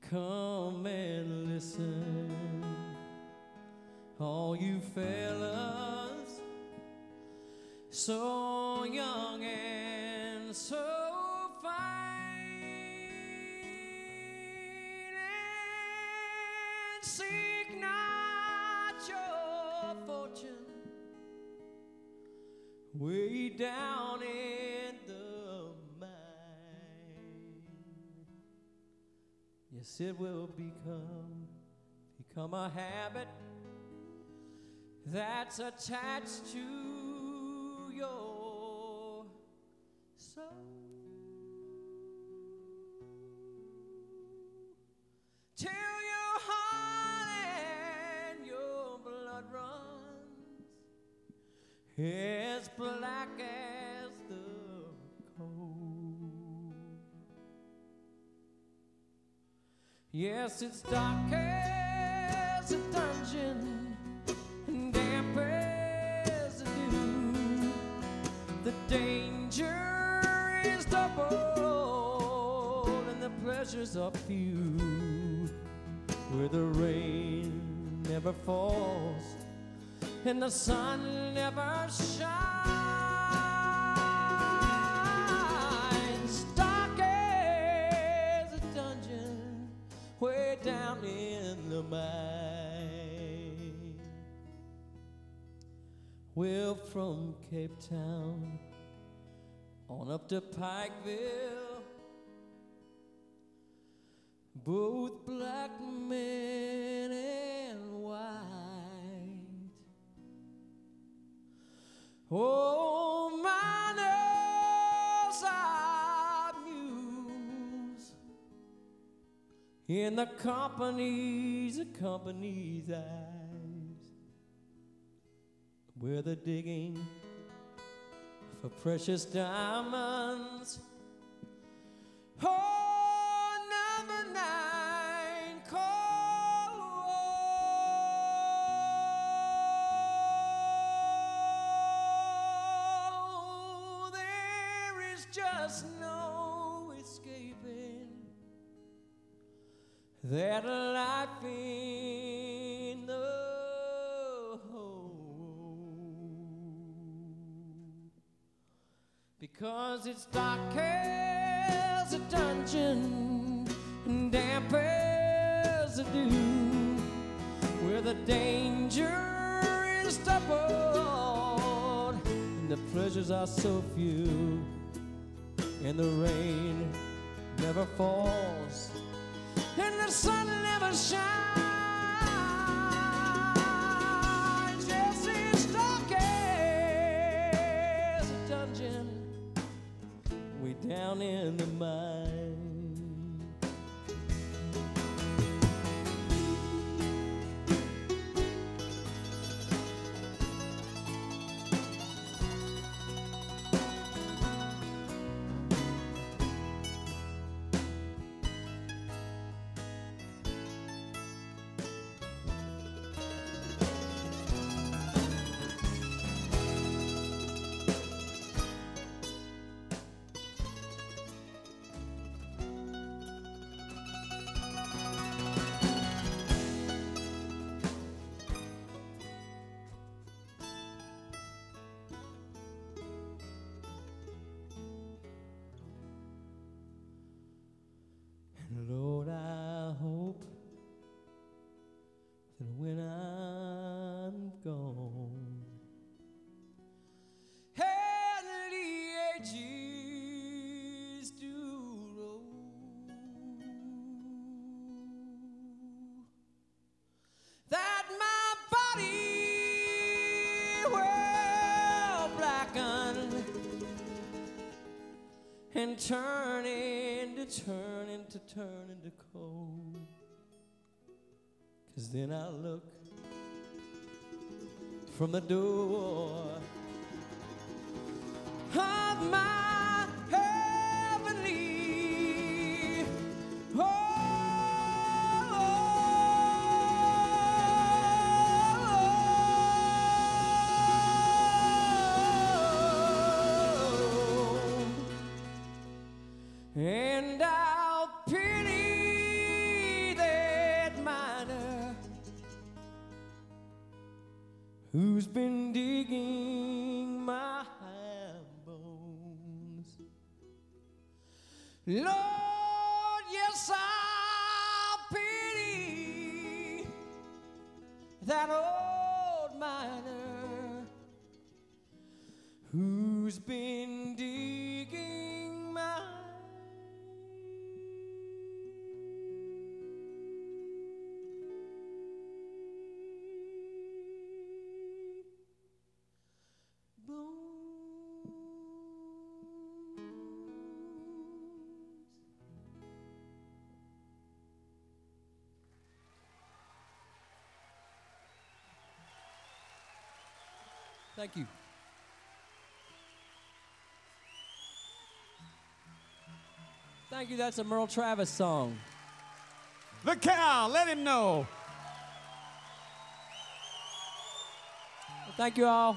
Come and listen, all you fellas, so young and so fine, and seek not your fortune way down in the mine. Yes, it will become a habit that's attached to your soul, till your heart and your blood runs as black as the coal. Yes, it's dark as a dungeon and damp as a dew. The danger is double and the pleasures are few, where the rain never falls and the sun never shines. Dark as a dungeon way down in the mine. Well, from Cape Town on up to Pikeville, both black men and white. Oh, miners are muse in the company's eyes, where they're digging for precious diamonds. Oh, number 9 cold. There is just no escaping that life in the because it's dark as a dungeon and damp as a dew, where the danger is doubled and the pleasures are so few, and the rain never falls and the sun never shines. Yes, it's dark as a dungeon way down in the mine. Lord, I hope that when I'm gone and the ages do roll, that my body will blacken and turn into cold. 'Cause then I look from the door of my heavenly home, and I'll pity who's been digging my bones. Lord, yes, I pity that old miner who's been digging my Thank you. Thank you. That's a Merle Travis song. The cow, let him know. Well, thank you all.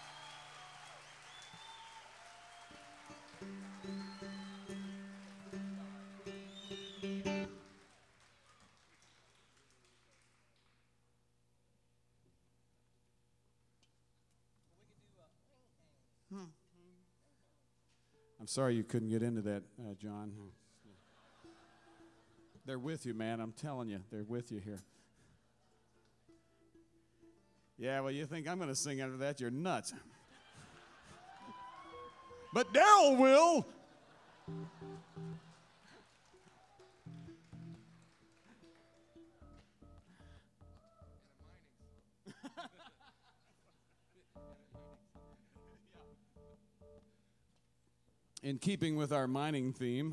I'm sorry you couldn't get into that, John. They're with you, man. I'm telling you, they're with you here. Yeah, well, you think I'm going to sing after that? You're nuts. But Daryl will. In keeping with our mining theme,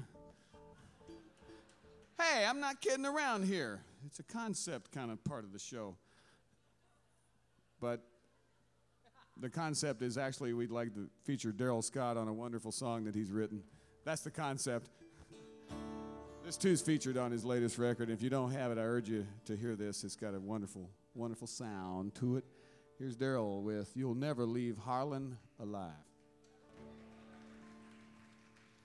hey, I'm not kidding around here. It's a concept kind of part of the show. But the concept is actually we'd like to feature Daryl Scott on a wonderful song that he's written. That's the concept. This too's featured on his latest record. If you don't have it, I urge you to hear this. It's got a wonderful, wonderful sound to it. Here's Daryl with You'll Never Leave Harlan Alive.